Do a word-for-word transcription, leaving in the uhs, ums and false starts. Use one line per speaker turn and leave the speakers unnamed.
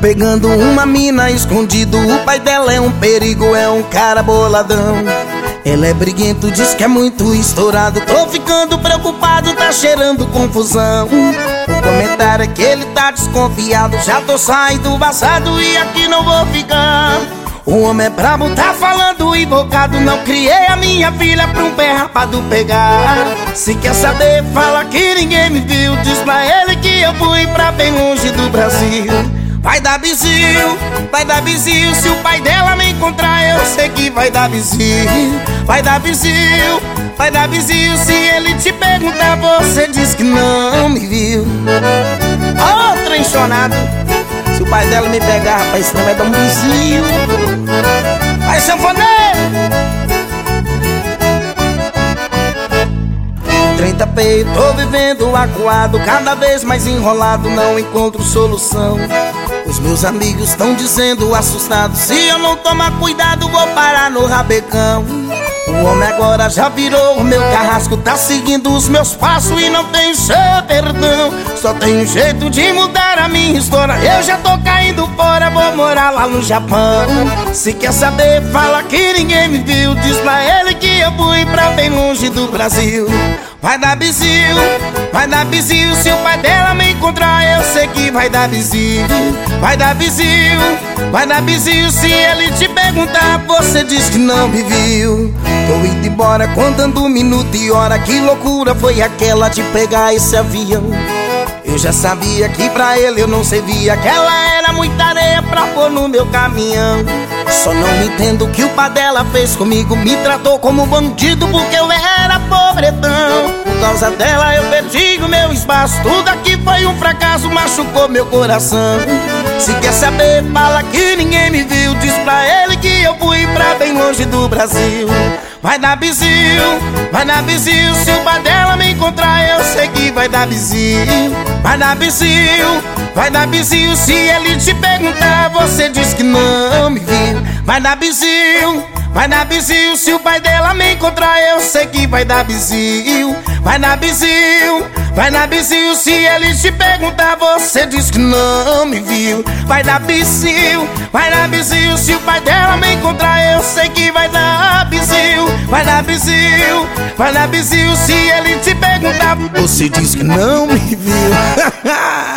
pegando uma mina escondido. O pai dela é um perigo, é um cara boladão. Ele é briguento, diz que é muito estourado. Tô ficando preocupado, tá cheirando confusão. O comentário é que ele tá desconfiado. Já tô saindo vazado e aqui não vou ficar. O homem é brabo, tá falando invocado. Não criei a minha filha pra um pé rapado pegar. Se quer saber, fala que ninguém me viu. Diz pra ele que eu fui pra bem longe do Brasil. Vai dar bizil, vai dar bizil. Se o pai dela me encontrar, eu sei que vai dar bizil. Vai dar bizil, vai dar bizil. Se ele te perguntar, você diz que não me viu. Ó, oh, trenchonado. Se o pai dela me pegar, rapaz, senão vai dar um bizil. Vai, sanfoneiro! Trinta peito, tô vivendo acuado, cada vez mais enrolado, não encontro solução. Os meus amigos estão dizendo assustados, se eu não tomar cuidado vou parar no rabecão. O homem agora já virou o meu carrasco, tá seguindo os meus passos e não tem seu perdão. Só tem um jeito de mudar a minha história, eu já tô caindo fora, vou morar lá no Japão. Se quer saber, fala que ninguém me viu. Diz pra ele que eu fui pra bem longe do Brasil. Vai dar bizil, vai dar bizil. Se o pai dela me encontrar, eu sei que vai dar bizil. Vai dar bizil, vai dar bizil. Se ele te perguntar, você diz que não me viu. Tô indo embora, contando minuto e hora. Que loucura foi aquela de pegar esse avião. Eu já sabia que pra ele eu não servia, que ela era muita areia pra pôr no meu caminhão. Só não entendo o que o pai dela fez comigo. Me tratou como bandido porque eu era pobretão. Por causa dela eu perdi o meu espaço. Tudo aqui foi um fracasso, machucou meu coração. Se quer saber, fala que ninguém me viu. Diz pra ele que eu fui pra bem longe do Brasil. Vai dar bizil, vai dar bizil. Se o pai dela me encontrar, eu sei que vai dar bizil. Vai dar bizil, vai dar bizil. Se ele te perguntar, você diz que não me viu. Vai dar bizil, vai dar bizil. Se o pai dela me encontrar, eu sei que vai dar bizil. Vai dar bizil, vai dar bizil. Se ele te perguntar, você diz que não me viu. Vai dar bizil, vai dar bizil. Se o pai dela me encontrar, eu sei que vai dar bizil. Vai dar bizil, vai dar bizil. Se ele te perguntar, você diz que não me viu.